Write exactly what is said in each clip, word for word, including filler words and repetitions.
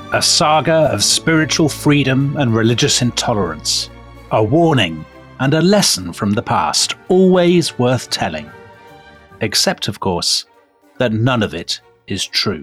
A saga of spiritual freedom and religious intolerance. A warning and a lesson from the past, always worth telling. Except, of course, that none of it is true.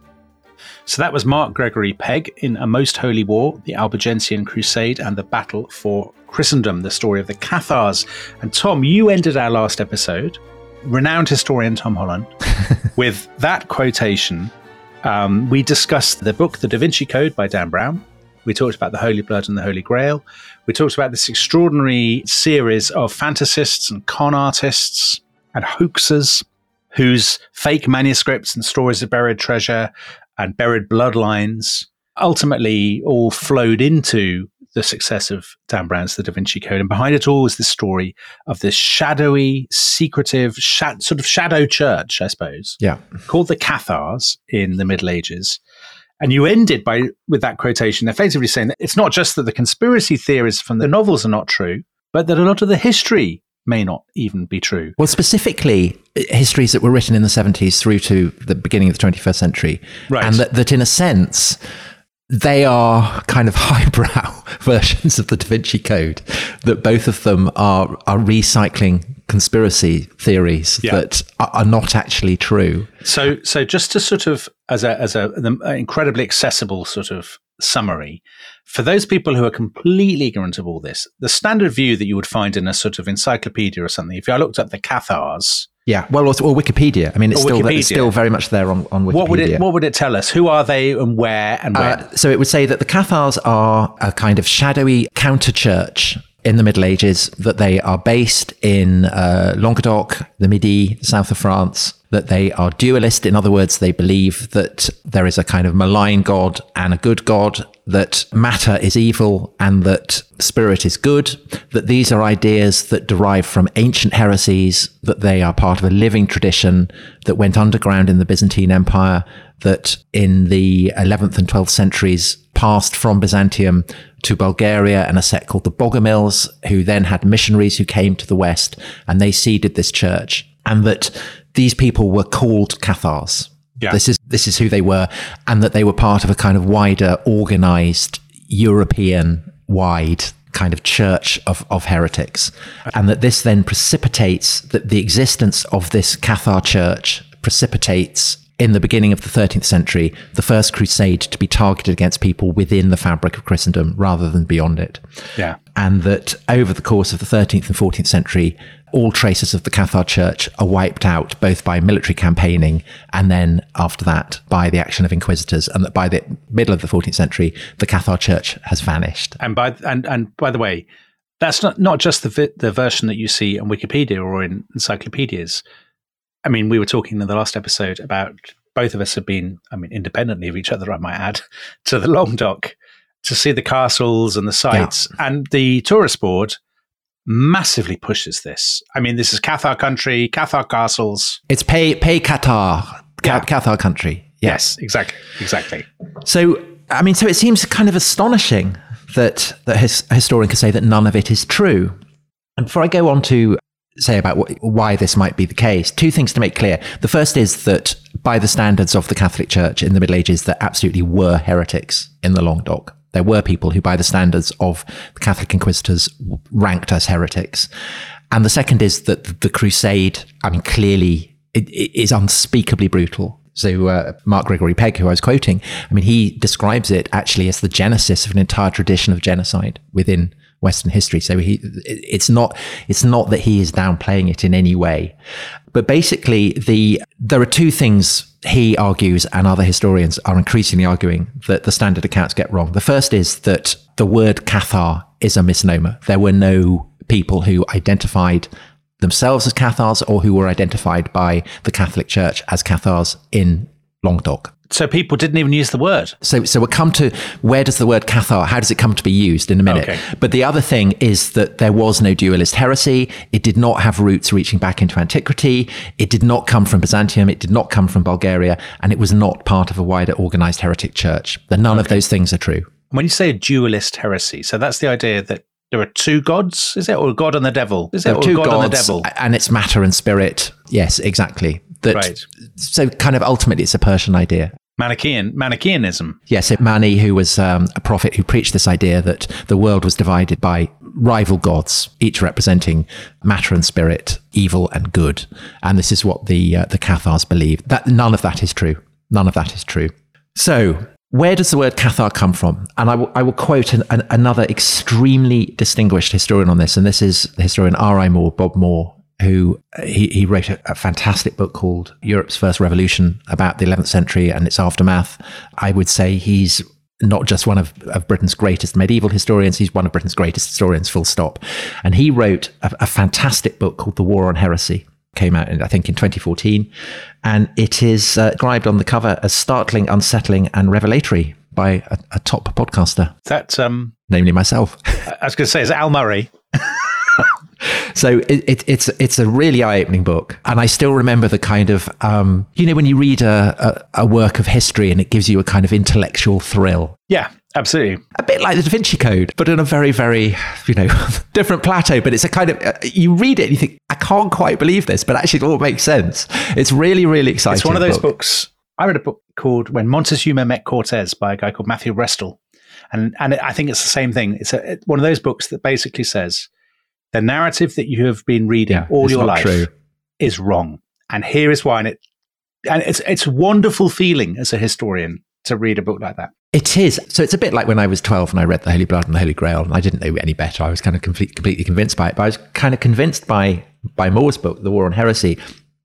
So that was Mark Gregory Pegg in A Most Holy War, the Albigensian Crusade and the Battle for Christendom, the story of the Cathars. And Tom, you ended our last episode, renowned historian Tom Holland, with that quotation. Um, we discussed the book, The Da Vinci Code by Dan Brown. We talked about the Holy Blood and the Holy Grail. We talked about this extraordinary series of fantasists and con artists and hoaxers whose fake manuscripts and stories of buried treasure and buried bloodlines ultimately all flowed into the success of Dan Brown's The Da Vinci Code. And behind it all was this story of this shadowy, secretive, sh- sort of shadow church, I suppose, yeah, called the Cathars in the Middle Ages. And you ended by with that quotation, effectively saying that it's not just that the conspiracy theories from the novels are not true, but that a lot of the history may not even be true. Well, specifically, histories that were written in the seventies through to the beginning of the twenty-first century. Right. And that, that in a sense, they are kind of highbrow versions of the Da Vinci Code, that both of them are, are recycling conspiracy theories yeah. that are, are not actually true. So, so just to sort of, as a, as a, an incredibly accessible sort of summary, for those people who are completely ignorant of all this, the standard view that you would find in a sort of encyclopedia or something, if I looked up the Cathars. Yeah, well, or, or Wikipedia. I mean, it's still, it's still very much there on, on Wikipedia. What would it, what would it tell us? Who are they and where and where? Uh, so it would say that the Cathars are a kind of shadowy counter-church in the Middle Ages, that they are based in uh, Languedoc, the Midi, the south of France, that they are dualist. In other words, they believe that there is a kind of malign God and a good God, that matter is evil and that spirit is good, that these are ideas that derive from ancient heresies, that they are part of a living tradition that went underground in the Byzantine Empire, that in the eleventh and twelfth centuries passed from Byzantium to Bulgaria and a sect called the Bogomils, who then had missionaries who came to the West and they seeded this church, and that these people were called Cathars. Yeah. This is this is who they were, and that they were part of a kind of wider, organized, European-wide kind of church of, of heretics. And that this then precipitates, that the existence of this Cathar church precipitates, in the beginning of the thirteenth century, the First Crusade to be targeted against people within the fabric of Christendom rather than beyond it. Yeah. And that over the course of the thirteenth and fourteenth century, all traces of the Cathar Church are wiped out, both by military campaigning and then after that by the action of inquisitors, and that by the middle of the fourteenth century, the Cathar Church has vanished. And by and and by the way, that's not, not just the vi- the version that you see on Wikipedia or in encyclopedias. I mean, we were talking in the last episode about both of us have been, I mean, independently of each other, I might add, to the Languedoc to see the castles and the sites. Yeah. And the tourist board massively pushes this. I mean, this is Cathar country, Cathar castles. It's pay pay Qatar, yeah. Cathar country. Yeah. Yes, exactly, exactly. So, I mean, so it seems kind of astonishing that, that his, a historian can say that none of it is true. And before I go on to say about what, why this might be the case, two things to make clear. The first is that by the standards of the Catholic Church in the Middle Ages, there absolutely were heretics in the Languedoc. There were people who, by the standards of the Catholic inquisitors, ranked as heretics. And the second is that the Crusade, I mean, clearly it, it is unspeakably brutal. So uh, Mark Gregory Pegg, who I was quoting, I mean, he describes it actually as the genesis of an entire tradition of genocide within Western history. So he, it's not, it's not that he is downplaying it in any way, but basically the, there are two things he argues and other historians are increasingly arguing that the standard accounts get wrong. The first is that the word Cathar is a misnomer. There were no people who identified themselves as Cathars or who were identified by the Catholic Church as Cathars in Languedoc. So people didn't even use the word. So so we'll come to where does the word Cathar, how does it come to be used in a minute. Okay. But the other thing is that there was no dualist heresy. It did not have roots reaching back into antiquity. It did not come from Byzantium. It did not come from Bulgaria. And it was not part of a wider organized heretic church. That none okay. of those things are true. When you say a dualist heresy, so that's the idea that there are two gods, is it? Or God and the devil? Is it? There are or two God gods, and the devil? And it's matter and spirit. Yes, exactly. That, right. So kind of ultimately it's a Persian idea. Manichaean, Manichaeanism. Yes, it, Mani, who was um, a prophet who preached this idea that the world was divided by rival gods, each representing matter and spirit, evil and good. And this is what the uh, the Cathars believed. That none of that is true. None of that is true. So, where does the word Cathar come from? And I will, I will quote an, an, another extremely distinguished historian on this, and this is the historian R I Moore, Bob Moore, who he, he wrote a, a fantastic book called Europe's First Revolution about the eleventh century and its aftermath. I would say he's not just one of, of Britain's greatest medieval historians, he's one of Britain's greatest historians, full stop. And he wrote a, a fantastic book called The War on Heresy. Came out, in, I think, in twenty fourteen. And it is uh, described on the cover as startling, unsettling, and revelatory by a, a top podcaster. That, um, namely myself. I was going to say, is it Al Murray? So it, it, it's it's a really eye-opening book. And I still remember the kind of, um, you know, when you read a, a, a work of history and it gives you a kind of intellectual thrill. Yeah, absolutely. A bit like the Da Vinci Code, but on a very, very, you know, different plateau. But it's a kind of, uh, you read it and you think, I can't quite believe this, but actually it all makes sense. It's really, really exciting. It's one of those book. books. I read a book called When Montezuma Met Cortez by a guy called Matthew Restel. And and I think it's the same thing. It's a, one of those books that basically says the narrative that you have been reading yeah, all your life true. is wrong. And here is why. And, it, and it's, it's a wonderful feeling as a historian to read a book like that. It is. So it's a bit like when I was twelve and I read The Holy Blood and the Holy Grail, and I didn't know any better. I was kind of complete, completely convinced by it. But I was kind of convinced by by Moore's book, The War on Heresy,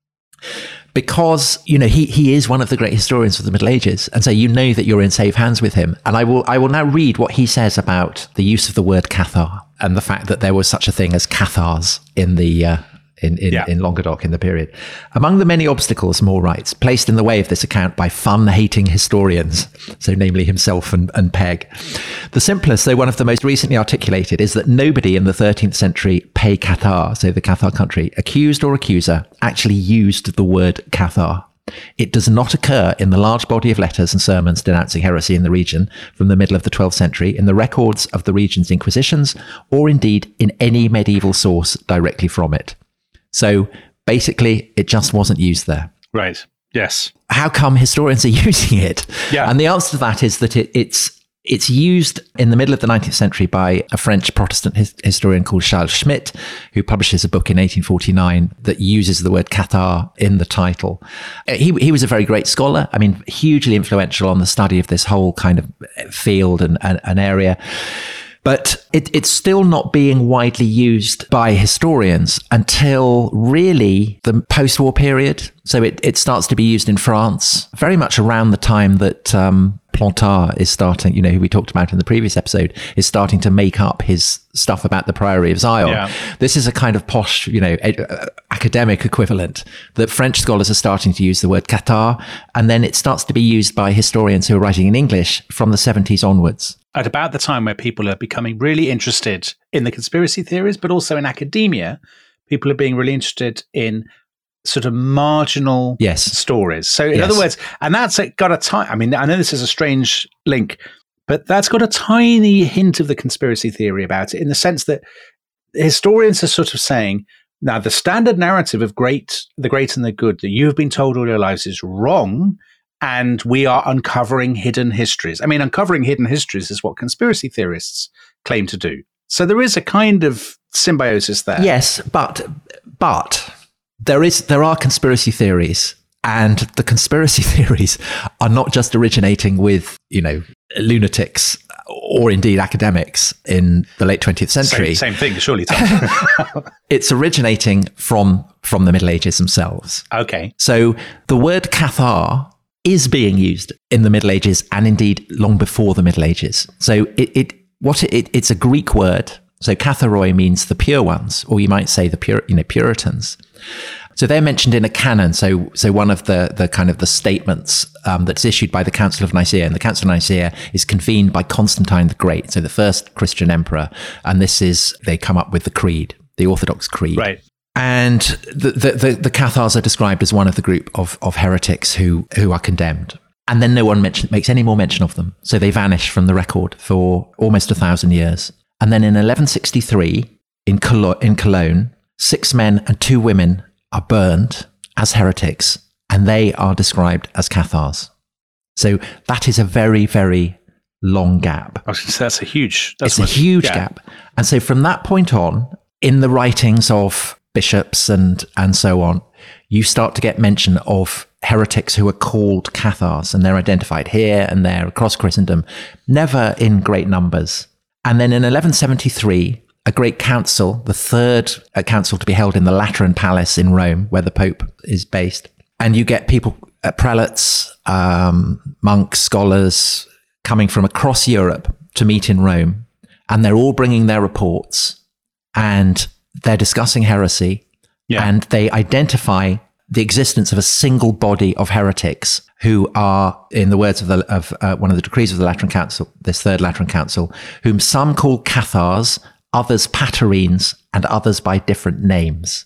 because, you know, he he is one of the great historians of the Middle Ages. And so you know that you're in safe hands with him. And I will I will now read what he says about the use of the word Cathar and the fact that there was such a thing as Cathars in the uh, in in, yeah. in Languedoc in the period. Among the many obstacles, Moore writes, placed in the way of this account by fun-hating historians, so namely himself and, and Pegg, the simplest, though one of the most recently articulated, is that nobody in the thirteenth century Pays Cathar, so the Cathar country, accused or accuser, actually used the word Cathar. It does not occur in the large body of letters and sermons denouncing heresy in the region from the middle of the twelfth century, in the records of the region's inquisitions, or indeed in any medieval source directly from it. So basically, it just wasn't used there. Right. Yes. How come historians are using it? Yeah. And the answer to that is that it, it's it's used in the middle of the nineteenth century by a French Protestant his, historian called Charles Schmitt, who publishes a book in eighteen forty-nine that uses the word Cathar in the title. He he was a very great scholar. I mean, hugely influential on the study of this whole kind of field and, and, and area. But it, it's still not being widely used by historians until really the post-war period. So it, it starts to be used in France very much around the time that um, Plantard is starting, you know, who we talked about in the previous episode, is starting to make up his stuff about the Priory of Zion. Yeah. This is a kind of posh, you know, ed- uh, academic equivalent that French scholars are starting to use the word Cathar, and then it starts to be used by historians who are writing in English from the seventies onwards. At about the time where people are becoming really interested in the conspiracy theories, but also in academia, people are being really interested in sort of marginal yes. stories. So in yes. other words, and that's got a time, I mean, I know this is a strange link, but that's got a tiny hint of the conspiracy theory about it, in the sense that historians are sort of saying, now the standard narrative of great, the great and the good that you have been told all your lives is wrong, and we are uncovering hidden histories. I mean, uncovering hidden histories is what conspiracy theorists claim to do. So there is a kind of symbiosis there. Yes, but but there is there are conspiracy theories, and the conspiracy theories are not just originating with, you know, lunatics or indeed academics in the late twentieth century. Same, same thing, surely, Tom. It's originating from from the Middle Ages themselves. Okay. So the word Cathar is being used in the Middle Ages, and indeed long before the Middle Ages. So it, it what it, it's a Greek word. So Catharoi means the pure ones, or you might say the pure, you know, Puritans. So they're mentioned in a canon. So so one of the the kind of the statements um, that's issued by the Council of Nicaea, and the Council of Nicaea is convened by Constantine the Great, so the first Christian emperor. And this is, they come up with the creed, the Orthodox Creed. Right. And the, the, the, the Cathars are described as one of the group of, of heretics who, who are condemned. And then no one mention, makes any more mention of them. So they vanish from the record for almost a thousand years. And then in eleven sixty-three, in Cologne, in Cologne, six men and two women are burned as heretics, and they are described as Cathars. So that is a very, very long gap. I was going to say, that's a huge... That's it's much, a huge yeah. gap. And so from that point on, in the writings of bishops and, and so on, you start to get mention of heretics who are called Cathars, and they're identified here and there across Christendom, never in great numbers. And then in eleven seventy-three, a great council, the third uh, council to be held in the Lateran Palace in Rome, where the Pope is based. And you get people, uh, prelates, um, monks, scholars, coming from across Europe to meet in Rome. And they're all bringing their reports, and they're discussing heresy. Yeah. And they identify the existence of a single body of heretics who are, in the words of, the, of uh, one of the decrees of the Lateran Council, this third Lateran Council, whom some call Cathars, others Patarines, and others by different names.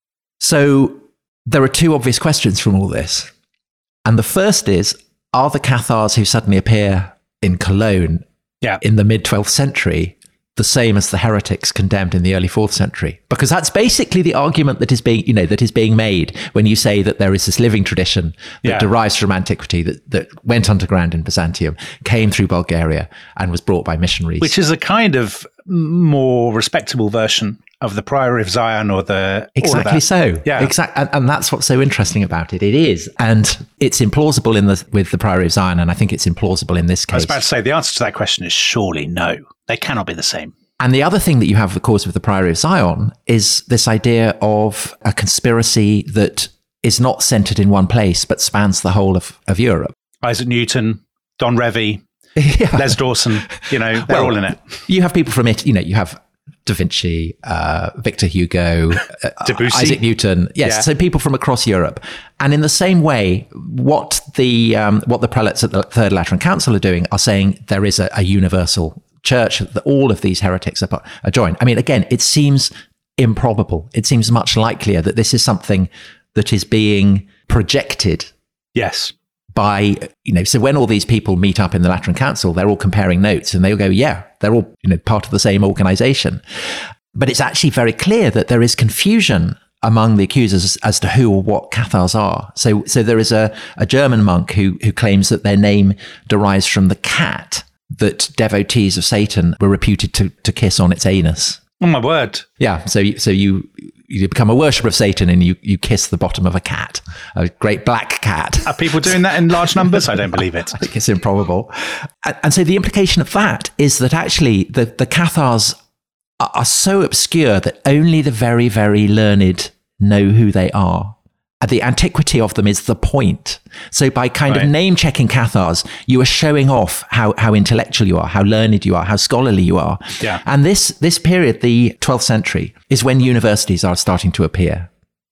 So there are two obvious questions from all this. And the first is, are the Cathars who suddenly appear in Cologne yeah. in the mid-twelfth century the same as the heretics condemned in the early fourth century? Because that's basically the argument that is being, you know, that is being made when you say that there is this living tradition that yeah. derives from antiquity that, that went underground in Byzantium, came through Bulgaria, and was brought by missionaries. Which is a kind of more respectable version of the Priory of Zion or the... Exactly so. Yeah. Exactly. And, and that's what's so interesting about it. It is. And it's implausible in the with the Priory of Zion, and I think it's implausible in this case. I was about to say, the answer to that question is surely no. They cannot be the same. And the other thing that you have, of course, with the Priory of Zion is this idea of a conspiracy that is not centered in one place, but spans the whole of, of Europe. Isaac Newton, Don Revie, yeah. Les Dawson, you know, they're well, all in it. You have people from it, you know, you have Da Vinci, uh, Victor Hugo, uh, Debussy. Isaac Newton. Yes, Yeah. so people from across Europe. And in the same way, what the um, what the prelates at the Third Lateran Council are doing are saying there is a, a universal church that all of these heretics are, are joined. I mean, again, it seems improbable. It seems much likelier that this is something that is being projected. Yes. By, you know, so when all these people meet up in the Lateran Council, they're all comparing notes and they'll go, yeah, they're all, you know, part of the same organization. But it's actually very clear that there is confusion among the accusers as to who or what Cathars are. So so there is a, a German monk who who claims that their name derives from the cat that devotees of Satan were reputed to, to kiss on its anus. Oh, my word. Yeah, so so you you become a worshipper of Satan and you, you kiss the bottom of a cat, a great black cat. Are people doing that in large numbers? I don't believe it. I think it's improbable. And, and so the implication of that is that actually the, the Cathars are, are so obscure that only the very, very learned know who they are. And the antiquity of them is the point. So by kind Right. of name-checking Cathars, you are showing off how, how intellectual you are, how learned you are, how scholarly you are. Yeah. And this this period, the twelfth century, is when universities are starting to appear.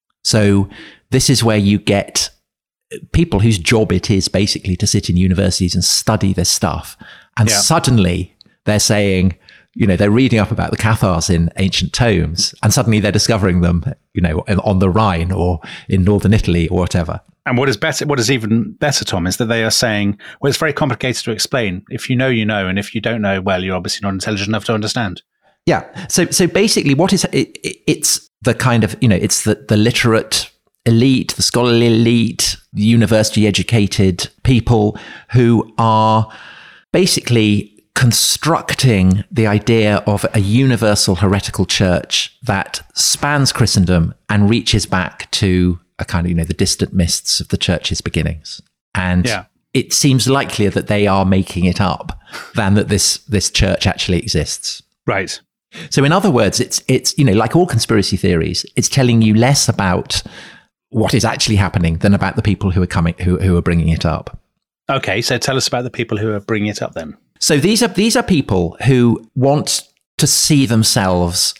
So this is where you get people whose job it is basically to sit in universities and study this stuff. And Yeah. suddenly they're saying, you know, they're reading up about the Cathars in ancient tomes, and suddenly they're discovering them, you know, on the Rhine or in northern Italy or whatever. And what is better, what is even better, Tom, is that they are saying, well, it's very complicated to explain. If you know, you know. And if you don't know, well, you're obviously not intelligent enough to understand. Yeah. So, so basically what is, it, it's the kind of, you know, it's the, the literate elite, the scholarly elite, the university educated people who are basically constructing the idea of a universal heretical church that spans Christendom and reaches back to a kind of, you know, the distant mists of the church's beginnings. And Yeah. it seems likelier that they are making it up than that this, this church actually exists. Right. So in other words, it's, it's, you know, like all conspiracy theories, it's telling you less about what is actually happening than about the people who are coming, who, who are bringing it up. Okay. So tell us about the people who are bringing it up then. So these are these are people who want to see themselves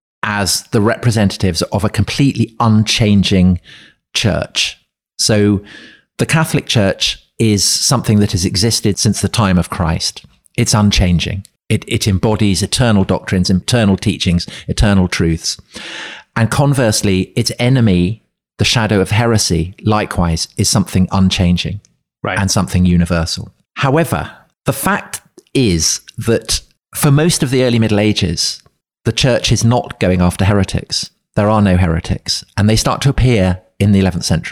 as the representatives of a completely unchanging church. So the Catholic Church is something that has existed since the time of Christ. It's unchanging. It, it embodies eternal doctrines, eternal teachings, eternal truths. And conversely, its enemy, the shadow of heresy, likewise, is something unchanging Right. and something universal. However, the fact is that for most of the early Middle Ages, the church is not going after heretics. There are no heretics, and they start to appear in the eleventh century.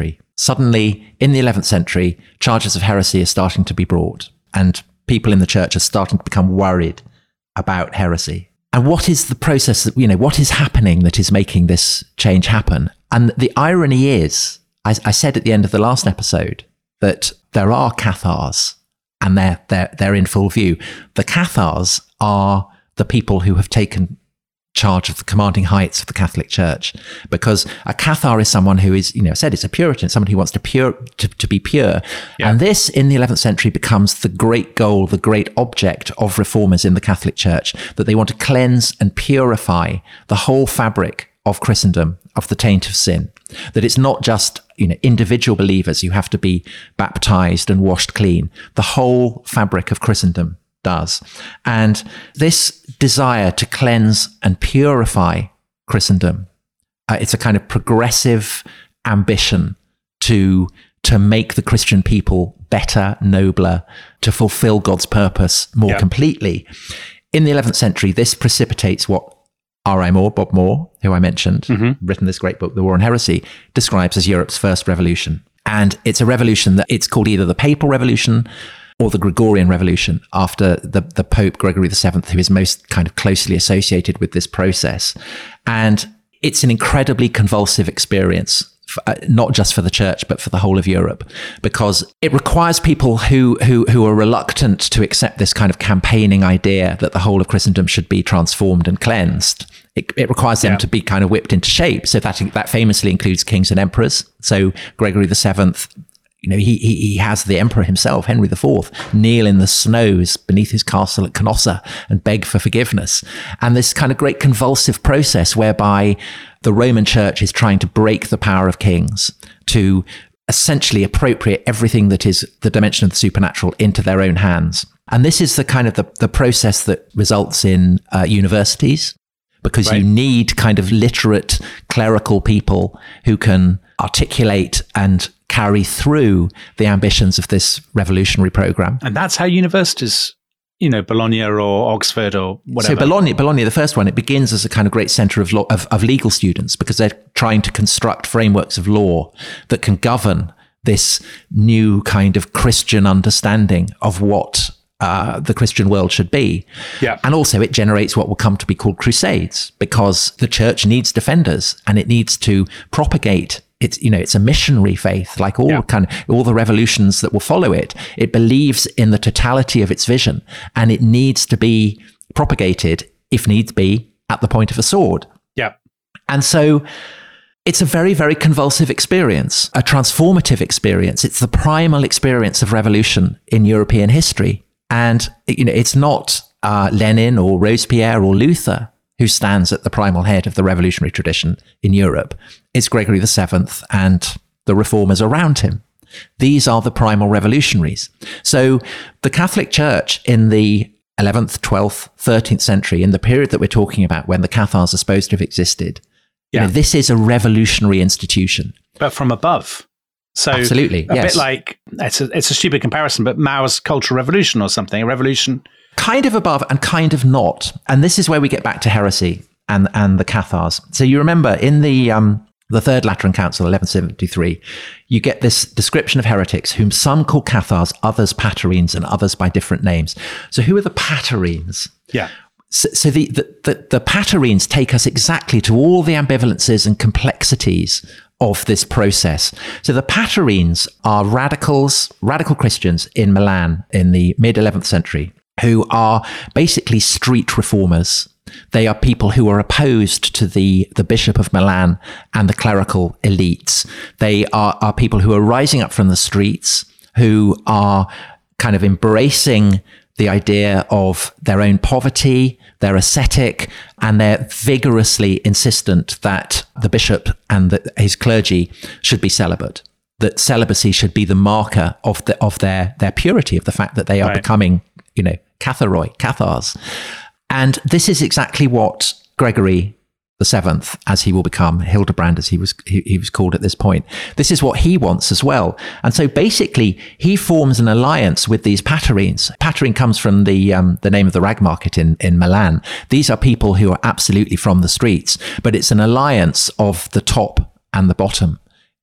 suddenly in the eleventh century, charges of heresy are starting to be brought, and people in the church are starting to become worried about heresy. And what is the process that, you know, what is happening that is making this change happen? And the irony is, I, I said at the end of the last episode that there are Cathars, and they're, they're, they're in full view. The Cathars are the people who have taken charge of the commanding heights of the Catholic Church, because a Cathar is someone who is, you know, I said it's a Puritan, someone who wants to pure to, to be pure. Yeah. And this in the eleventh century becomes the great goal, the great object of reformers in the Catholic Church, that they want to cleanse and purify the whole fabric of Christendom of the taint of sin. That it's not just, you know, individual believers who have to be baptized and washed clean. The whole fabric of Christendom does. And this desire to cleanse and purify Christendom, uh, it's a kind of progressive ambition to to make the Christian people better, nobler, to fulfill God's purpose more yeah. completely. In the eleventh century, this precipitates what R I Moore, Bob Moore, who I mentioned, mm-hmm. written this great book, The War on Heresy, describes as Europe's first revolution. And it's a revolution that it's called either the Papal Revolution or the Gregorian Revolution, after the, the Pope Gregory the Seventh, who is most kind of closely associated with this process. And it's an incredibly convulsive experience, for, uh, not just for the church, but for the whole of Europe, because it requires people who, who, who are reluctant to accept this kind of campaigning idea that the whole of Christendom should be transformed and cleansed. It, it requires them yeah. to be kind of whipped into shape. So that, that famously includes kings and emperors. So Gregory the Seventh, you know, he, he he has the emperor himself, Henry the Fourth, kneel in the snows beneath his castle at Canossa and beg for forgiveness. And this kind of great convulsive process whereby the Roman Church is trying to break the power of kings, to essentially appropriate everything that is the dimension of the supernatural into their own hands. And this is the kind of the, the process that results in uh, universities, because right. you need kind of literate clerical people who can articulate and carry through the ambitions of this revolutionary program. And that's how universities, you know, Bologna or Oxford or whatever. So Bologna, Bologna, the first one, it begins as a kind of great center of law, of, of legal students, because they're trying to construct frameworks of law that can govern this new kind of Christian understanding of what Uh, the Christian world should be. Yeah. And also it generates what will come to be called crusades, because the church needs defenders and it needs to propagate. It's, you know, it's a missionary faith, like all yeah. kind of all the revolutions that will follow it. It believes in the totality of its vision, and it needs to be propagated, if needs be, at the point of a sword. Yeah. And so it's a very, very convulsive experience, a transformative experience. It's the primal experience of revolution in European history. And, you know, it's not uh, Lenin or Robespierre or Luther who stands at the primal head of the revolutionary tradition in Europe. It's Gregory the Seventh and the reformers around him. These are the primal revolutionaries. So the Catholic Church in the eleventh, twelfth, thirteenth century, in the period that we're talking about when the Cathars are supposed to have existed, yeah. you know, this is a revolutionary institution. But from above. So absolutely, a yes. bit like, it's a, it's a stupid comparison, but Mao's Cultural Revolution or something, a revolution. Kind of above and kind of not. And this is where we get back to heresy and, and the Cathars. So you remember in the um, the Third Lateran Council, eleven seventy-three, you get this description of heretics, whom some call Cathars, others Patarines, and others by different names. So who are the Patarines? Yeah. So, so the, the, the, the Patarines take us exactly to all the ambivalences and complexities of this process. So the Patarines are radicals, radical Christians in Milan in the mid-eleventh century, who are basically street reformers. They are people who are opposed to the, the Bishop of Milan and the clerical elites. They are, are people who are rising up from the streets, who are kind of embracing the idea of their own poverty, they're ascetic, and they're vigorously insistent that the bishop and the, his clergy should be celibate, that celibacy should be the marker of the, of their, their purity, of the fact that they are right. becoming, you know, Catharoi, Cathars. And this is exactly what Gregory the Seventh, as he will become, Hildebrand, as he was he, he was called at this point. This is what he wants as well. And so basically, he forms an alliance with these Patarines. Patarine comes from the um, the name of the rag market in, in Milan. These are people who are absolutely from the streets, but it's an alliance of the top and the bottom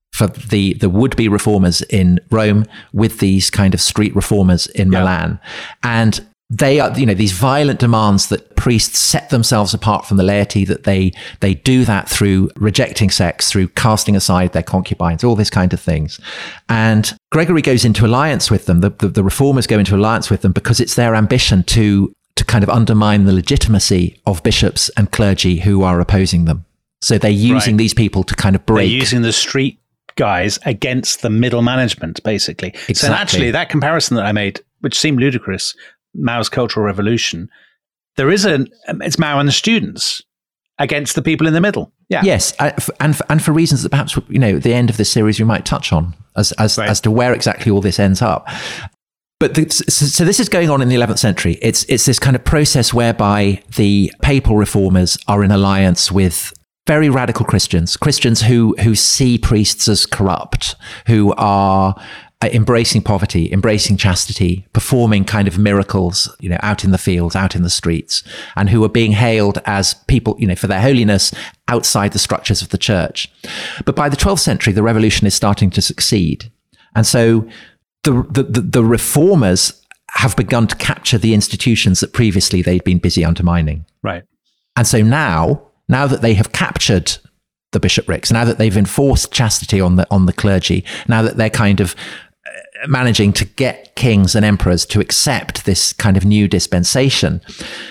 for the, the would-be reformers in Rome with these kind of street reformers in yeah. Milan. And they are, you know, these violent demands that priests set themselves apart from the laity, that they they do that through rejecting sex, through casting aside their concubines, all this kind of things. And Gregory goes into alliance with them. The, the, the reformers go into alliance with them because it's their ambition to to kind of undermine the legitimacy of bishops and clergy who are opposing them. So they're using right. these people to kind of break. They're using the street guys against the middle management, basically. Exactly. So actually, that comparison that I made, which seemed ludicrous, Mao's Cultural Revolution, there is a, it's Mao and the students against the people in the middle. Yeah. Yes, and for, and for reasons that perhaps, you know, at the end of this series we might touch on as as, right. as to where exactly all this ends up. But the, so this is going on in the eleventh century. It's it's this kind of process whereby the papal reformers are in alliance with very radical Christians, Christians who who see priests as corrupt, who are embracing poverty, embracing chastity, performing kind of miracles, you know, out in the fields, out in the streets, and who are being hailed as people, you know, for their holiness outside the structures of the church. But by the twelfth century, the revolution is starting to succeed. And so the the, the, the reformers have begun to capture the institutions that previously they'd been busy undermining. Right. And so now, now that they have captured the bishoprics, now that they've enforced chastity on the on the clergy, now that they're kind of managing to get kings and emperors to accept this kind of new dispensation,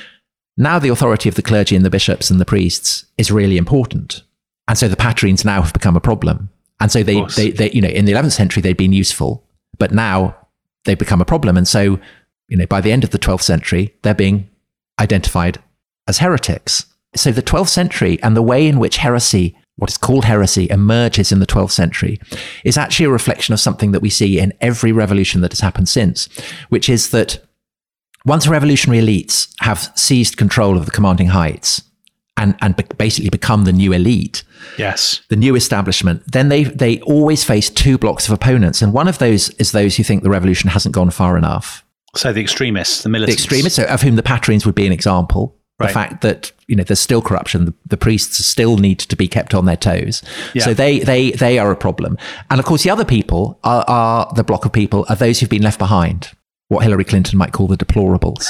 now the authority of the clergy and the bishops and the priests is really important. And so the patrines now have become a problem. And so they, they, they, you know, in the eleventh century, they'd been useful, but now they've become a problem. And so, you know, by the end of the twelfth century, they're being identified as heretics. So the twelfth century and the way in which heresy, what is called heresy, emerges in the twelfth century is actually a reflection of something that we see in every revolution that has happened since, which is that once revolutionary elites have seized control of the commanding heights and, and be- basically become the new elite, yes, the new establishment, then they they always face two blocks of opponents. And one of those is those who think the revolution hasn't gone far enough. So the extremists, the militants. The extremists, so of whom the patrines would be an example. Right. The fact that, you know, there's still corruption, the, the priests still need to be kept on their toes. Yeah. So they they they are a problem. And of course, the other people are, are the block of people are those who've been left behind, what Hillary Clinton might call the deplorables.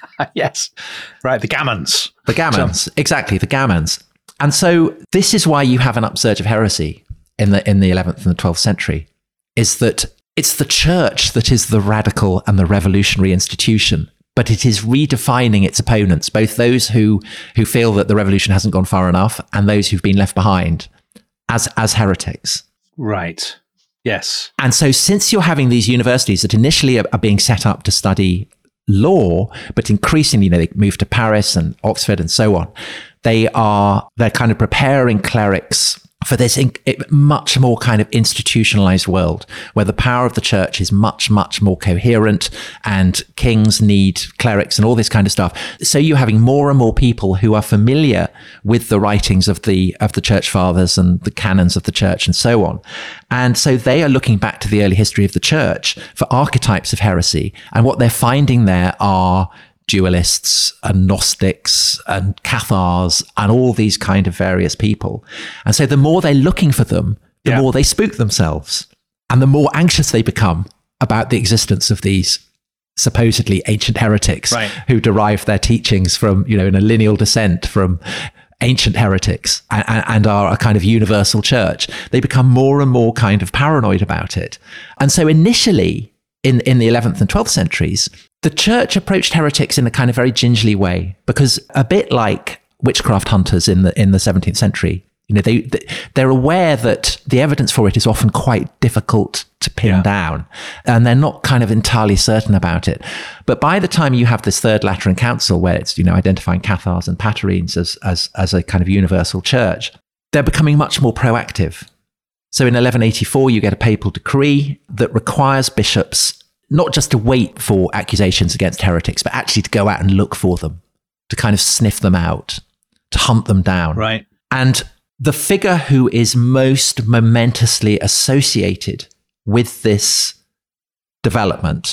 Yes. Right. The gammons. The gammons. So. Exactly. The gammons. And so this is why you have an upsurge of heresy in the in the eleventh and the twelfth century, is that it's the church that is the radical and the revolutionary institution. But it is redefining its opponents, both those who who feel that the revolution hasn't gone far enough and those who've been left behind, as as heretics. Right. Yes. And so since you're having these universities that initially are, are being set up to study law, but increasingly, you know, they move to Paris and Oxford and so on, they are, they're kind of preparing clerics for this in, it, much more kind of institutionalized world where the power of the church is much, much more coherent and kings need clerics and all this kind of stuff. So you're having more and more people who are familiar with the writings of the of the church fathers and the canons of the church and so on. And so they are looking back to the early history of the church for archetypes of heresy. And what they're finding there are dualists and Gnostics and Cathars and all these kind of various people. And so the more they're looking for them, the yeah. more they spook themselves and the more anxious they become about the existence of these supposedly ancient heretics right. who derive their teachings from, you know, in a lineal descent from ancient heretics and, and are a kind of universal church. They become more and more kind of paranoid about it. And so initially in, in the eleventh and twelfth centuries, the church approached heretics in a kind of very gingerly way, because a bit like witchcraft hunters in the in the seventeenth century, you know, they they're aware that the evidence for it is often quite difficult to pin yeah. down, and they're not kind of entirely certain about it. But by the time you have this Third Lateran Council, where it's, you know, identifying Cathars and Patarines as as as a kind of universal church, they're becoming much more proactive. So in eleven eighty-four, you get a papal decree that requires bishops not just to wait for accusations against heretics, but actually to go out and look for them, to kind of sniff them out, to hunt them down. Right. And the figure who is most momentously associated with this development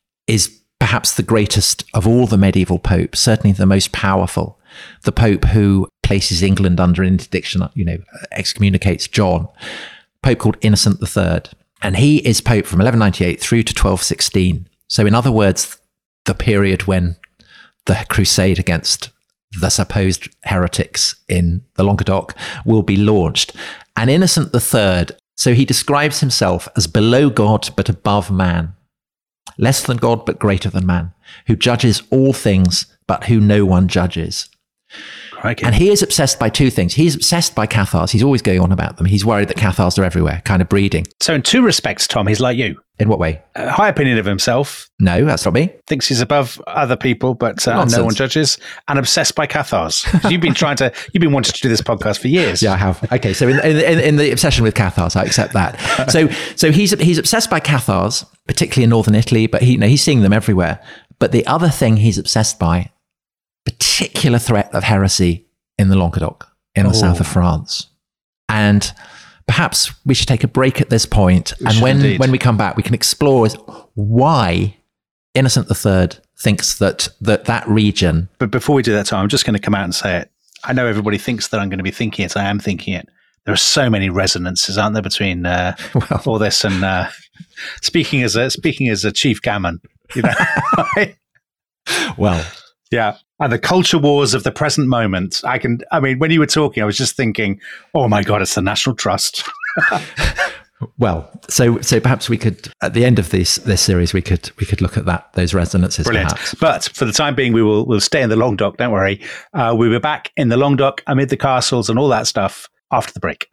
is perhaps the greatest of all the medieval popes, certainly the most powerful, the Pope who places England under interdiction, you know, excommunicates John. Pope called Innocent the Third. And he is Pope from eleven ninety-eight through to twelve sixteen. So in other words, the period when the crusade against the supposed heretics in the Languedoc will be launched. And Innocent the Third, so he describes himself as below God but above man, less than God but greater than man, who judges all things but who no one judges. Crikey. And he is obsessed by two things. He's obsessed by Cathars. He's always going on about them. He's worried that Cathars are everywhere, kind of breeding. So in two respects, Tom, he's like you. In what way? A high opinion of himself. No, that's not me. Thinks he's above other people, but uh, no one judges. And obsessed by Cathars. You've been trying to, you've been wanting to do this podcast for years. Yeah, I have. Okay, so in, in, in the obsession with Cathars, I accept that. So so he's he's obsessed by Cathars, particularly in northern Italy, but he, you know, he's seeing them everywhere. But the other thing he's obsessed by, particular threat of heresy in the Languedoc, in the oh. south of France. And perhaps we should take a break at this point, we and when, indeed. when we come back, we can explore why Innocent the Third thinks that, that that region... But before we do that, Tom, I'm just going to come out and say it. I know everybody thinks that I'm going to be thinking it. I am thinking it. There are so many resonances, aren't there, between uh, well, all this and uh, speaking as a speaking as a chief gammon, you know? Well... Yeah. And the culture wars of the present moment. I can, I mean, when you were talking, I was just thinking, oh my God, it's the National Trust. Well, so so perhaps we could, at the end of this this series, we could we could look at that, those resonances. Brilliant. Perhaps. But for the time being, we will we'll stay in the Languedoc, don't worry. Uh, we'll be back in the Languedoc amid the castles and all that stuff after the break.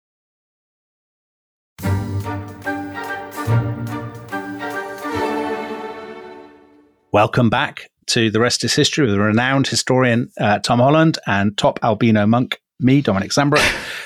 Welcome back to The Rest is History with the renowned historian uh, Tom Holland and top albino monk, me, Dominic Zambrook.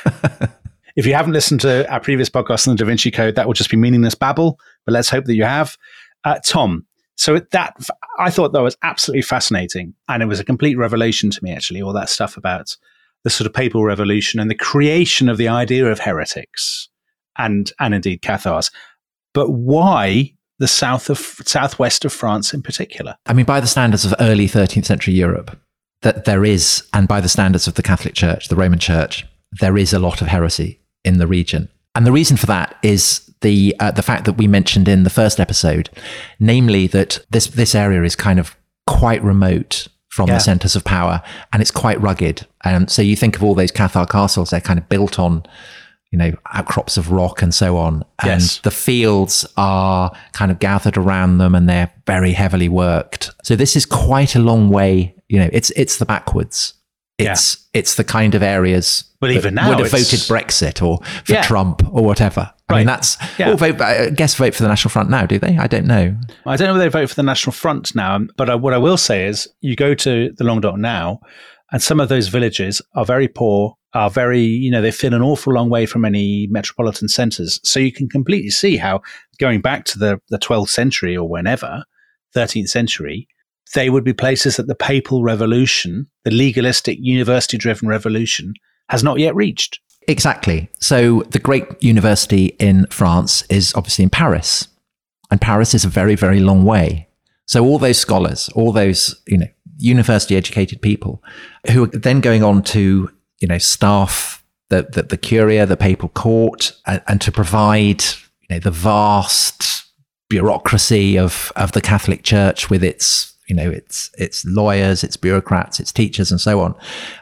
If you haven't listened to our previous podcast on the Da Vinci Code, that will just be meaningless babble, but let's hope that you have. Uh, Tom, so that I thought that was absolutely fascinating, and it was a complete revelation to me, actually, all that stuff about the sort of papal revolution and the creation of the idea of heretics and, and indeed Cathars. But why the south of southwest of France in particular? I mean, by the standards of early thirteenth century Europe, that there is, and by the standards of the Catholic Church, the Roman Church, there is a lot of heresy in the region. And the reason for that is the uh, the fact that we mentioned in the first episode, namely that this this area is kind of quite remote from yeah. the centres of power, and it's quite rugged. And so you think of all those Cathar castles, they're kind of built on, you know, outcrops of rock and so on. And yes. the fields are kind of gathered around them, and they're very heavily worked. So this is quite a long way, you know, it's it's the backwoods. It's yeah. it's the kind of areas well, even that now would have it's... voted Brexit or for yeah. Trump or whatever. Right. I mean, that's, yeah. or vote, I guess vote for the National Front now, do they? I don't know. I don't know whether they vote for the National Front now, but I, what I will say is you go to the Languedoc now, and some of those villages are very poor, are very, you know, they fit an awful long way from any metropolitan centres. So you can completely see how going back to the, the twelfth century or whenever, thirteenth century, they would be places that the papal revolution, the legalistic, university-driven revolution, has not yet reached. Exactly. So the great university in France is obviously in Paris, and Paris is a very, very long way. So all those scholars, all those, you know, university-educated people who are then going on to, you know, staff the, the, the curia, the papal court, and, and to provide, you know, the vast bureaucracy of, of the Catholic Church with its, you know, its, its lawyers, its bureaucrats, its teachers, and so on.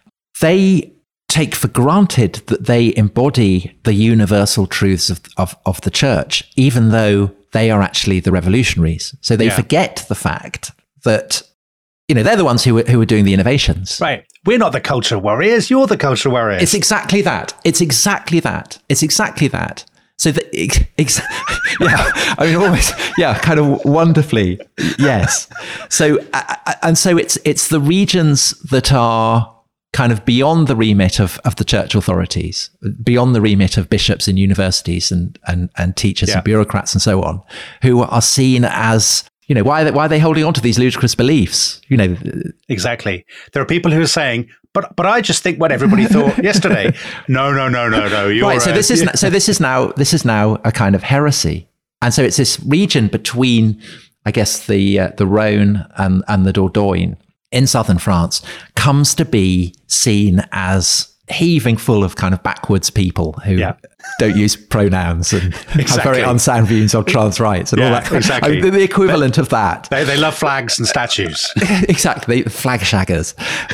They take for granted that they embody the universal truths of, of, of the church, even though they are actually the revolutionaries. So they yeah. forget the fact that, you know, they're the ones who were, who were doing the innovations. Right. We're not the culture warriors. You're the culture warriors. It's exactly that. It's exactly that. It's exactly that. So, the, ex, yeah, I mean, almost, yeah, kind of wonderfully, yes. So, uh, and so it's it's the regions that are kind of beyond the remit of, of the church authorities, beyond the remit of bishops and universities and and, and teachers yeah. and bureaucrats and so on, who are seen as, you know, why are they, why are they holding on to these ludicrous beliefs? You know, exactly. There are people who are saying, but but I just think what everybody thought yesterday. No, no, no, no, no. You're right. So this is so this is now this is now a kind of heresy, and so it's this region between, I guess, the uh, the Rhone and and the Dordogne in southern France comes to be seen as heaving full of kind of backwards people who Yeah. don't use pronouns and Exactly. have very unsound views on trans rights and Yeah, all that. exactly. I mean, the equivalent of that. They, they love flags and statues. Exactly, flag shaggers.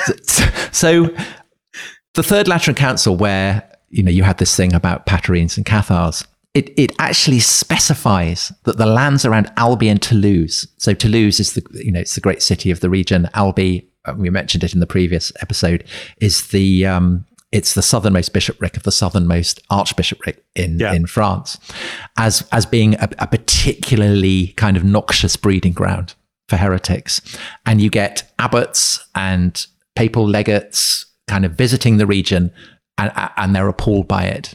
So the Third Lateran Council, where you know you had this thing about Patarines and Cathars, it it actually specifies that the lands around Albi and Toulouse. So Toulouse is the you know it's the great city of the region. Albi, we mentioned it in the previous episode, is the um, it's the southernmost bishopric of the southernmost archbishopric in, Yeah. in France, as as being a, a particularly kind of noxious breeding ground for heretics. And you get abbots and papal legates kind of visiting the region, and, and they're appalled by it.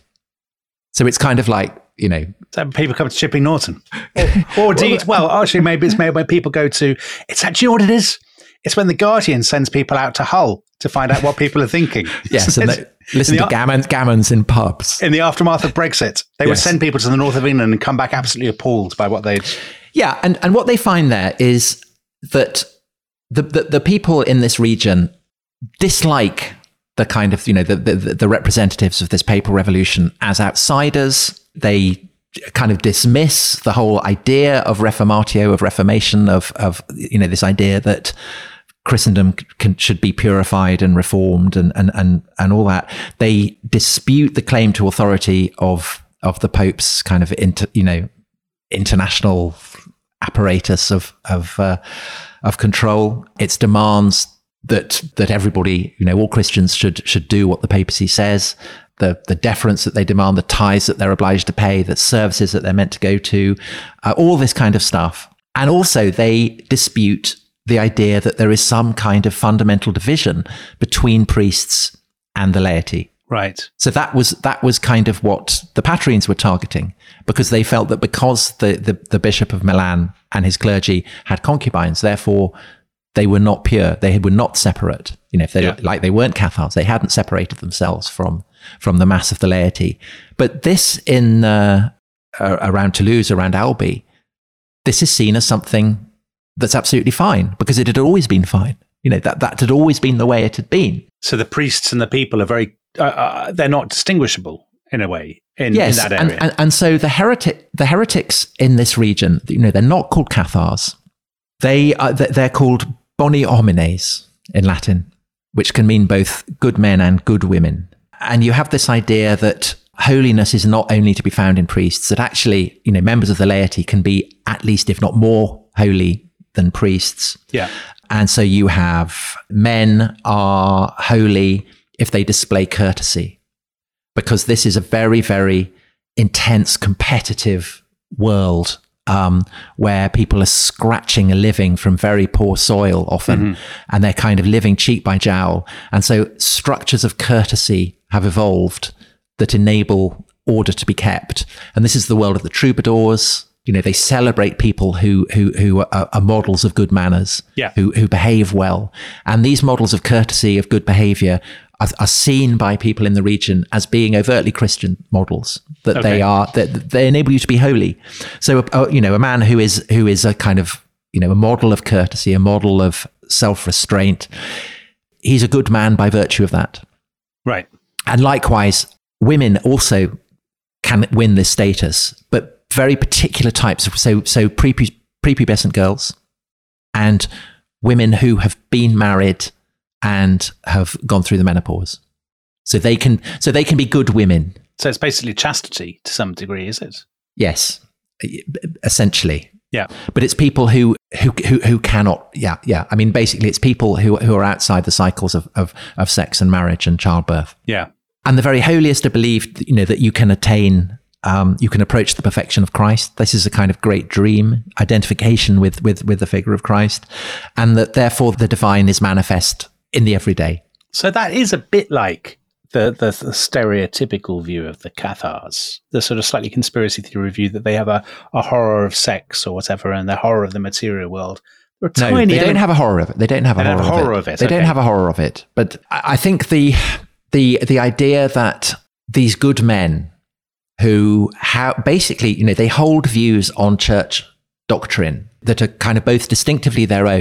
So it's kind of like, you know, So people come to Chipping Norton. Or, or do you, well, actually, maybe it's maybe when people go to, it's actually what it is. It's when The Guardian sends people out to Hull to find out what people are thinking. yes, and they, listen in to the, gammons, gammons in pubs. in the aftermath of Brexit, they would Yes. send people to the north of England and come back absolutely appalled by what they'd... Yeah, and, and what they find there is that the, the, the people in this region dislike the kind of, you know, the, the, the representatives of this papal revolution as outsiders. They kind of dismiss the whole idea of reformatio, of reformation, of, of you know, this idea that Christendom can, should be purified and reformed and, and, and, and all that. They dispute the claim to authority of, of the Pope's kind of, inter, you know, international apparatus of, of, uh, of control. Its demands that, that everybody, you know, all Christians should, should do what the papacy says. The, the deference that they demand, the tithes that they're obliged to pay, the services that they're meant to go to, uh, all this kind of stuff. And also they dispute the idea that there is some kind of fundamental division between priests and the laity. Right. So that was that was kind of what the Patarines were targeting, because they felt that because the, the, the Bishop of Milan and his clergy had concubines, therefore they were not pure. They were not separate. You know, if they Yeah. like they weren't Cathars, they hadn't separated themselves from from the mass of the laity. But this in uh, uh, around Toulouse, around Albi, this is seen as something that's absolutely fine, because it had always been fine. You know, that that had always been the way it had been. So the priests and the people are very, uh, uh, they're not distinguishable in a way in, yes, in that and, area. and, and so the heretic, the heretics in this region, you know, they're not called Cathars. They are, they're called boni homines in Latin, which can mean both good men and good women. And you have this idea that holiness is not only to be found in priests, that actually, you know, members of the laity can be at least, if not more holy than priests. yeah. And so you have men are holy if they display courtesy, because this is a very, very intense, competitive world um, where people are scratching a living from very poor soil often, mm-hmm. and they're kind of living cheek by jowl. And so structures of courtesy have evolved that enable order to be kept. And this is the world of the troubadours. You know, they celebrate people who who who are, are models of good manners, yeah. who who behave well. And these models of courtesy, of good behavior, are, are seen by people in the region as being overtly Christian models. That Okay. they are that they enable you to be holy. So, uh, you know, a man who is who is a kind of you know a model of courtesy, a model of self-restraint, he's a good man by virtue of that. Right. And likewise, women also can win this status, but very particular types of, so so prepu- prepubescent girls and women who have been married and have gone through the menopause. So they can so they can be good women. So it's basically chastity to some degree, is it? Yes, essentially. Yeah. But it's people who who who, who cannot. Yeah, yeah. I mean, basically, it's people who who are outside the cycles of of, of sex and marriage and childbirth. Yeah. And the very holiest are believed, you know, that you can attain. Um, you can approach the perfection of Christ. This is a kind of great dream, identification with, with, with the figure of Christ, and that therefore the divine is manifest in the everyday. So that is a bit like the, the, the stereotypical view of the Cathars, the sort of slightly conspiracy theory view that they have a, a horror of sex or whatever, and the horror of the material world. No, they don't have a horror of it. They don't have a They don't horror, have a horror of it. of it, They okay. don't have a horror of it. But I I think the the the idea that these good men who have basically, you know, they hold views on church doctrine that are kind of both distinctively their own.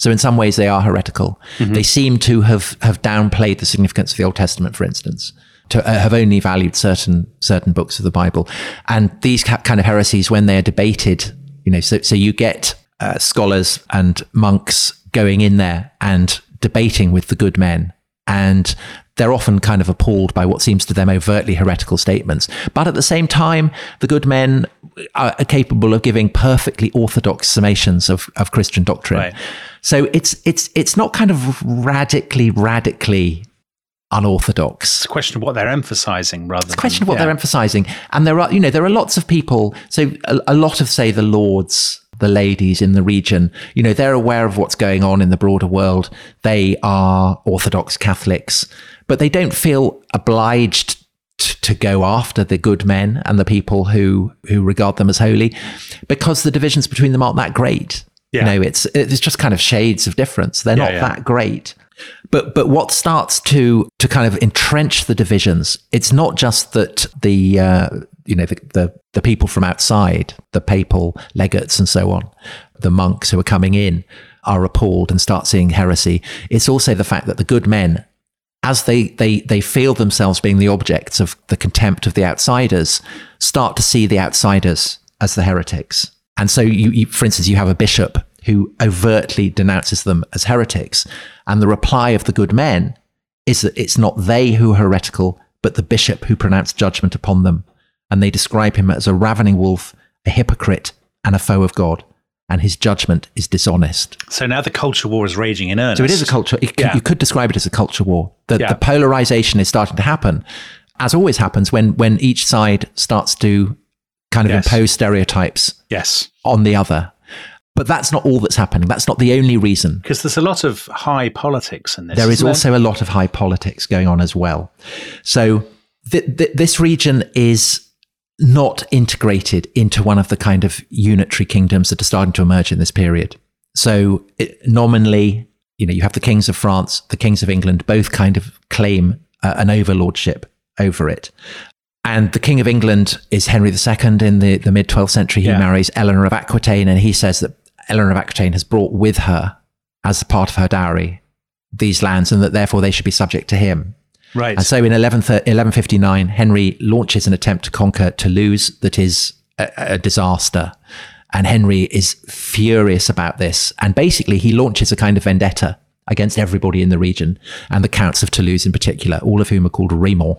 So in some ways they are heretical. Mm-hmm. They seem to have, have downplayed the significance of the Old Testament, for instance, to uh, have only valued certain certain books of the Bible. And these kind of heresies, when they are debated, you know, so, so you get uh, scholars and monks going in there and debating with the good men, and they're often kind of appalled by what seems to them overtly heretical statements. But at the same time, the good men are capable of giving perfectly orthodox summations of, of Christian doctrine. Right. So it's it's it's not kind of radically, radically unorthodox. It's a question of what they're emphasizing rather It's a question than, of what yeah. they're emphasizing. And there are, you know, there are lots of people. So a, a lot of, say, the lords, the ladies in the region, you know, they're aware of what's going on in the broader world. They are Orthodox Catholics, but they don't feel obliged t- to go after the good men and the people who, who regard them as holy, because the divisions between them aren't that great. Yeah. You know, it's it's just kind of shades of difference. They're yeah, not yeah. that great. But but what starts to to kind of entrench the divisions, it's not just that the uh, you know the, the the people from outside, the papal legates and so on, the monks who are coming in, are appalled and start seeing heresy. It's also the fact that the good men, as they they they feel themselves being the objects of the contempt of the outsiders, start to see the outsiders as the heretics. And so, you, you, for instance, you have a bishop who overtly denounces them as heretics. And the reply of the good men is that it's not they who are heretical, but the bishop who pronounced judgment upon them. And they describe him as a ravening wolf, a hypocrite, and a foe of God. And his judgment is dishonest. So now the culture war is raging in earnest. So it is a culture. It, yeah. You could describe it as a culture war. The, yeah. the polarization is starting to happen, as always happens when, when each side starts to kind of yes. impose stereotypes yes. on the other. But that's not all that's happening. That's not the only reason. Because there's a lot of high politics in this. There is also there? a lot of high politics going on as well. So th- th- this region is not integrated into one of the kind of unitary kingdoms that are starting to emerge in this period. So it, nominally, you know, you have the kings of France, the kings of England, both kind of claim uh, an overlordship over it. And the King of England is Henry the Second in the, the mid-twelfth century. He yeah. marries Eleanor of Aquitaine, and he says that Eleanor of Aquitaine has brought with her, as part of her dowry, these lands, and that therefore they should be subject to him. Right. And so in eleven fifty-nine, Henry launches an attempt to conquer Toulouse that is a, a disaster. And Henry is furious about this. And basically, he launches a kind of vendetta against everybody in the region, and the counts of Toulouse in particular, all of whom are called Raymond.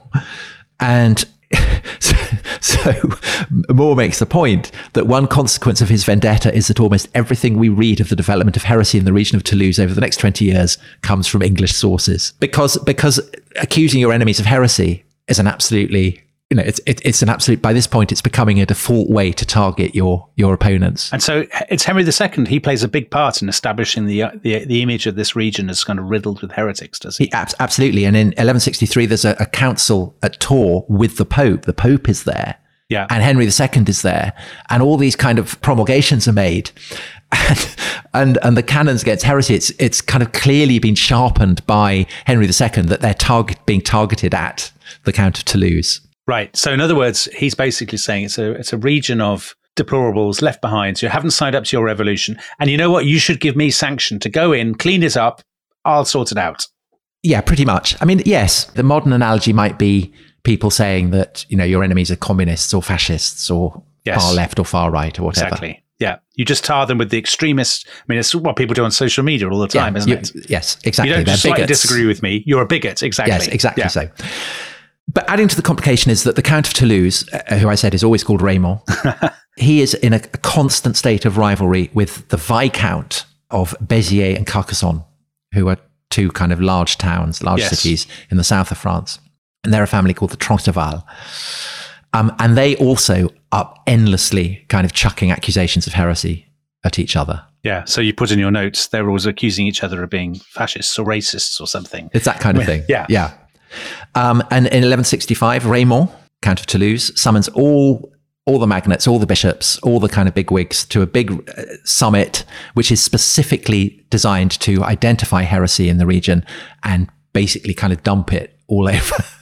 And so, so More makes the point that one consequence of his vendetta is that almost everything we read of the development of heresy in the region of Toulouse over the next twenty years comes from English sources. Because because accusing your enemies of heresy is an absolutely, you know, it's it, it's an absolute, by this point, it's becoming a default way to target your your opponents. And so it's Henry the Second. He plays a big part in establishing the the, the image of this region as kind of riddled with heretics, does he? he absolutely. And in eleven sixty-three, there's a, a council at Tours with the Pope. The Pope is there. Yeah. And Henry the Second is there. And all these kind of promulgations are made. And, and and the canons against heresy, it's it's kind of clearly been sharpened by Henry the Second that they're target being targeted at the Count of Toulouse. Right. So in other words, he's basically saying it's a it's a region of deplorables left behind. So you haven't signed up to your revolution. And you know what? You should give me sanction to go in, clean it up. I'll sort it out. Yeah, pretty much. I mean, yes, the modern analogy might be people saying that, you know, your enemies are communists or fascists or yes. far left or far right or whatever. Exactly. Yeah. You just tar them with the extremists. I mean, it's what people do on social media all the time, yeah, isn't you, it? Yes, exactly. You don't They're just slightly bigots. disagree with me. You're a bigot. Exactly. Yes, exactly yeah. so. But adding to the complication is that the Count of Toulouse, uh, who I said is always called Raymond, he is in a constant state of rivalry with the Viscount of Béziers and Carcassonne, who are two kind of large towns, large yes. cities in the south of France. And they're a family called the Tronteval. Um, and they also are endlessly kind of chucking accusations of heresy at each other. Yeah, so you put in your notes, they're always accusing each other of being fascists or racists or something. It's that kind of thing. Yeah. Yeah. Um, and in eleven sixty-five, Raymond, Count of Toulouse, summons all all the magnates, all the bishops, all the kind of bigwigs to a big uh, summit, which is specifically designed to identify heresy in the region and basically kind of dump it all over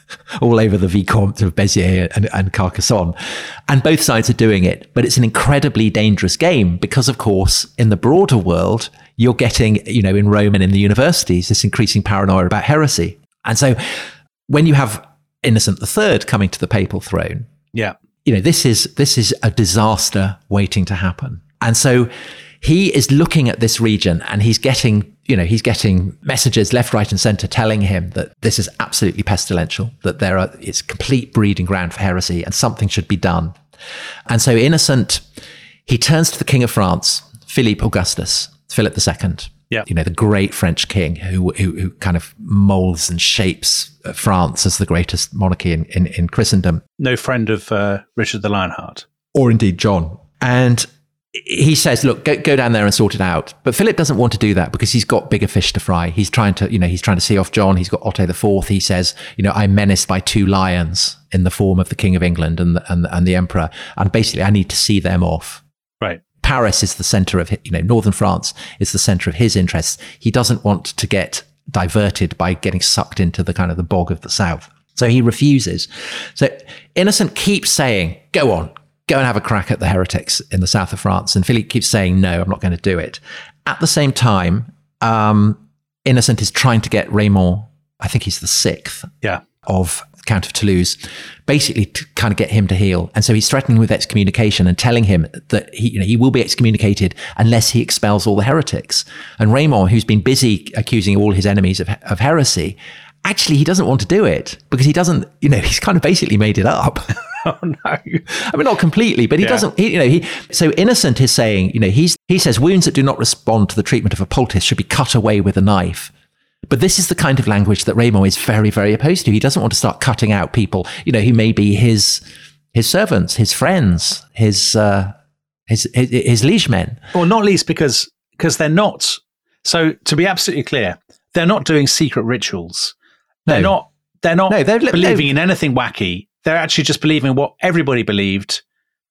all over the Vicomte of Béziers and, and Carcassonne. And both sides are doing it. But it's an incredibly dangerous game because, of course, in the broader world, you're getting, you know, in Rome and in the universities, this increasing paranoia about heresy. And so when you have Innocent the Third coming to the papal throne, yeah, you know, this is this is a disaster waiting to happen. And so he is looking at this region and he's getting, you know, he's getting messages left, right and center telling him that this is absolutely pestilential, that there are, it's complete breeding ground for heresy and something should be done. And so Innocent, he turns to the King of France, Philippe Augustus, Philip the Second, yeah. you know, the great French king who, who, who kind of molds and shapes France as the greatest monarchy in, in, in Christendom. No friend of uh, Richard the Lionheart. Or indeed John. And he says, look, go, go down there and sort it out. But Philip doesn't want to do that because he's got bigger fish to fry. He's trying to, you know, he's trying to see off John. He's got Otto the Fourth. He says, you know, I'm menaced by two lions in the form of the King of England and the, and, and the Emperor. And basically, I need to see them off. Right. Paris is the center of, you know, northern France is the center of his interests. He doesn't want to get diverted by getting sucked into the kind of the bog of the south. So he refuses. So Innocent keeps saying, go on. Go and have a crack at the heretics in the south of France. And Philippe keeps saying, no, I'm not going to do it. At the same time, um, Innocent is trying to get Raymond, I think he's the sixth yeah. of Count of Toulouse, basically to kind of get him to heal. And so he's threatening with excommunication and telling him that he, you know, he will be excommunicated unless he expels all the heretics. And Raymond, who's been busy accusing all his enemies of, of heresy, actually, he doesn't want to do it because he doesn't, you know, he's kind of basically made it up. Oh no! I mean, not completely, but he yeah. doesn't. He, you know, he so Innocent is saying, you know, he's he says wounds that do not respond to the treatment of a poultice should be cut away with a knife. But this is the kind of language that Raymond is very, very opposed to. He doesn't want to start cutting out people, you know, who may be his his servants, his friends, his uh, his his, his liege men. Well, not least because because they're not. So to be absolutely clear, they're not doing secret rituals. They're no. not. They're not no, they're, believing no. in anything wacky. They're actually just believing what everybody believed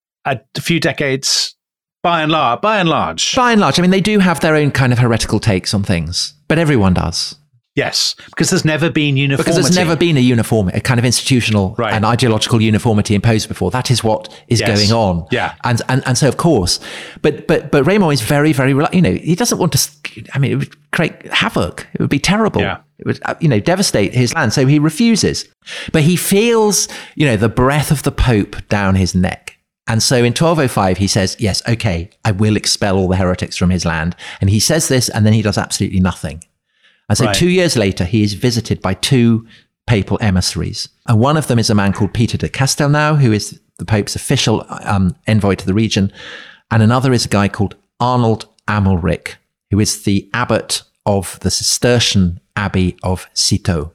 a few decades, by and large. By and large, by and large. I mean, they do have their own kind of heretical takes on things, but everyone does. Yes, because there's never been uniformity. Because there's never been a uniform, a kind of institutional right. and ideological uniformity imposed before. That is what is yes. going on. Yeah, and and and so of course, but but but Raymond is very very you know he doesn't want to. I mean, it would create havoc. It would be terrible. Yeah. It would, you know, devastate his land. So he refuses. But he feels, you know, the breath of the Pope down his neck. And so in twelve oh five, he says, yes, okay, I will expel all the heretics from his land. And he says this, and then he does absolutely nothing. And so right. two years later, he is visited by two papal emissaries. And one of them is a man called Peter de Castelnau, who is the Pope's official um, envoy to the region. And another is a guy called Arnold Amalric, who is the abbot of the Cistercian Abbey of Citeaux.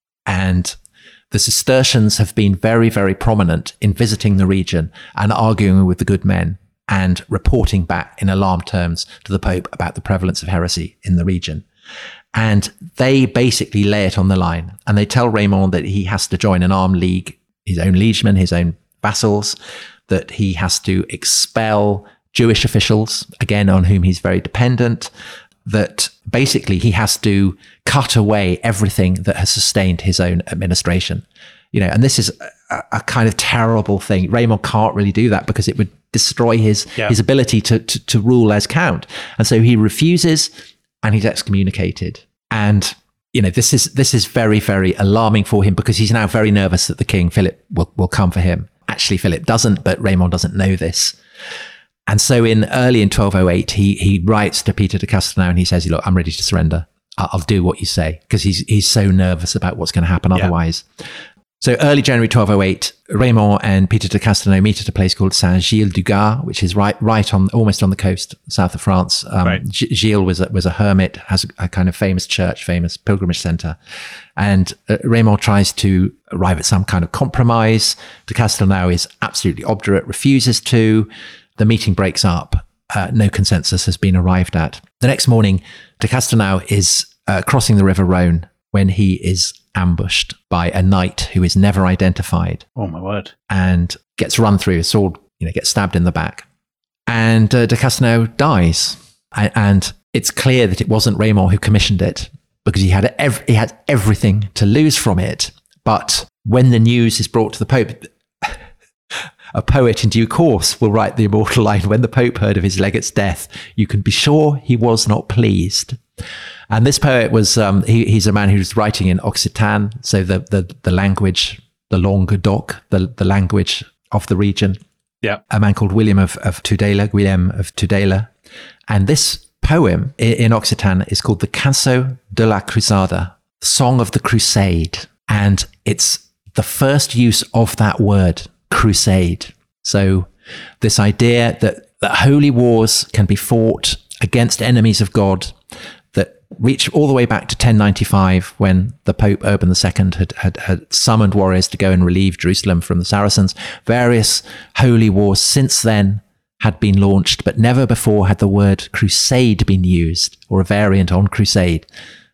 And the Cistercians have been very, very prominent in visiting the region and arguing with the good men and reporting back in alarm terms to the Pope about the prevalence of heresy in the region. And they basically lay it on the line. And they tell Raymond that he has to join an armed league, his own liegemen, his own vassals, that he has to expel Jewish officials, again, on whom he's very dependent, that basically he has to cut away everything that has sustained his own administration. You know, and this is a, a kind of terrible thing. Raymond can't really do that because it would destroy his, yeah. his ability to, to, to rule as count. And so he refuses and he's excommunicated. And, you know, this is, this is very, very alarming for him because he's now very nervous that the king, Philip, will, will come for him. Actually, Philip doesn't, but Raymond doesn't know this. And so in early in twelve oh eight, he he writes to Peter de Castelnau and he says, look, I'm ready to surrender. I'll, I'll do what you say, because he's he's so nervous about what's going to happen yeah. otherwise. So early January twelve oh eight, Raymond and Peter de Castelnau meet at a place called Saint-Gilles-du-Gard, which is right right on almost on the coast, south of France. Um, right. Gilles was a, was a hermit, has a, a kind of famous church, famous pilgrimage center. And uh, Raymond tries to arrive at some kind of compromise. De Castelnau is absolutely obdurate, refuses to. The meeting breaks up. Uh, no consensus has been arrived at. The next morning, de Castelnau is uh, crossing the River Rhone when he is ambushed by a knight who is never identified. Oh, my word. And gets run through, his sword, you know, gets stabbed in the back. And uh, de Castelnau dies. And, and it's clear that it wasn't Raymond who commissioned it because he had, ev- he had everything to lose from it. But when the news is brought to the Pope, a poet in due course will write the immortal line, when the Pope heard of his legate's death, you can be sure he was not pleased. And this poet was, um, he, he's a man who's writing in Occitan, so the, the, the language, the Languedoc, the, the language of the region. Yeah. A man called William of, of Tudela, Guillem of Tudela. And this poem in, in Occitan is called the Canso de la Cruzada, Song of the Crusade. And it's the first use of that word, crusade. So this idea that, that holy wars can be fought against enemies of God that reach all the way back to ten ninety-five, when the Pope Urban the Second had, had, had summoned warriors to go and relieve Jerusalem from the Saracens. Various holy wars since then had been launched, but never before had the word crusade been used, or a variant on crusade,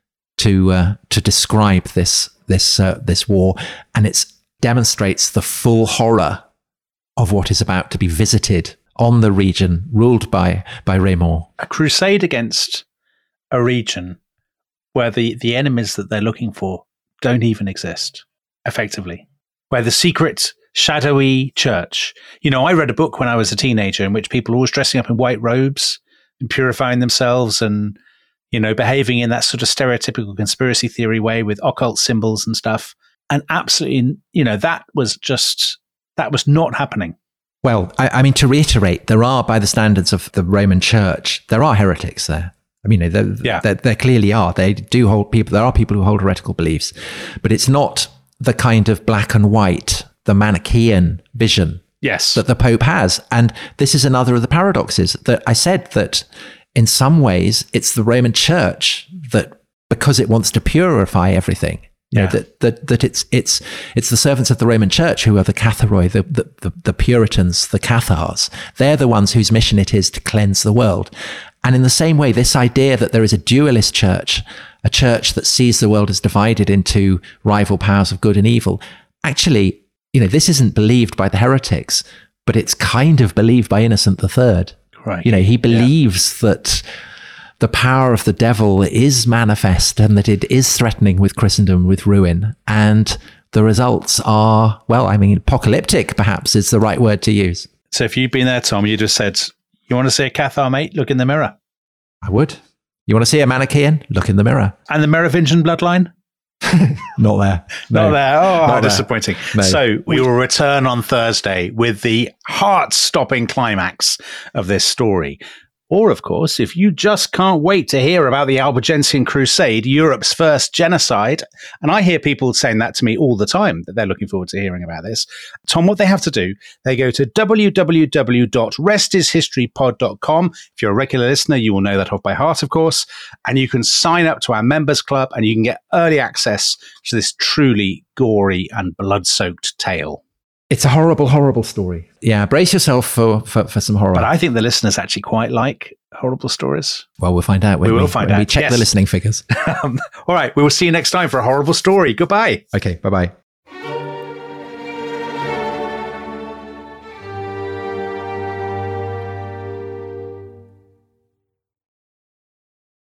to uh, to describe this this uh, this war. And it demonstrates the full horror of what is about to be visited on the region ruled by by Raymond. A crusade against a region where the, the enemies that they're looking for don't even exist, effectively. Where the secret, shadowy church. You know, I read a book when I was a teenager in which people were always dressing up in white robes and purifying themselves and, you know, behaving in that sort of stereotypical conspiracy theory way with occult symbols and stuff. And absolutely, you know, that was just, that was not happening. Well, I, I mean, to reiterate, there are, by the standards of the Roman Church, there are heretics there. I mean, there, yeah. there, there clearly are. They do hold people, there are people who hold heretical beliefs, but it's not the kind of black and white, the Manichaean vision yes. that the Pope has. And this is another of the paradoxes that I said, that in some ways it's the Roman Church that, because it wants to purify everything, you yeah. know, that, that, that it's, it's, it's the servants of the Roman Church who are the Catharoi, the, the, the, the Puritans, the Cathars. They're the ones whose mission it is to cleanse the world. And in the same way, this idea that there is a dualist church, a church that sees the world as divided into rival powers of good and evil, actually, you know, this isn't believed by the heretics, but it's kind of believed by Innocent the Third. Right. You know, he believes yeah. that the power of the devil is manifest and that it is threatening with Christendom, with ruin. And the results are, well, I mean, apocalyptic, perhaps, is the right word to use. So if you'd been there, Tom, you'd have said, you want to see a Cathar, mate? Look in the mirror. I would. You want to see a Manichaean? Look in the mirror. And the Merovingian bloodline? Not there. No. Not there. Oh, Not how there. disappointing. No. So we will return on Thursday with the heart-stopping climax of this story. Or, of course, if you just can't wait to hear about the Albigensian Crusade, Europe's first genocide, and I hear people saying that to me all the time, that they're looking forward to hearing about this. Tom, what they have to do, they go to w w w dot rest is history pod dot com. If you're a regular listener, you will know that off by heart, of course, and you can sign up to our members club and you can get early access to this truly gory and blood-soaked tale. It's a horrible, horrible story. Yeah, brace yourself for, for, for some horror. But I think the listeners actually quite like horrible stories. Well, we'll find out. We will we, find when out. We check yes. the listening figures. um, all right, we will see you next time for a horrible story. Goodbye. Okay, bye-bye.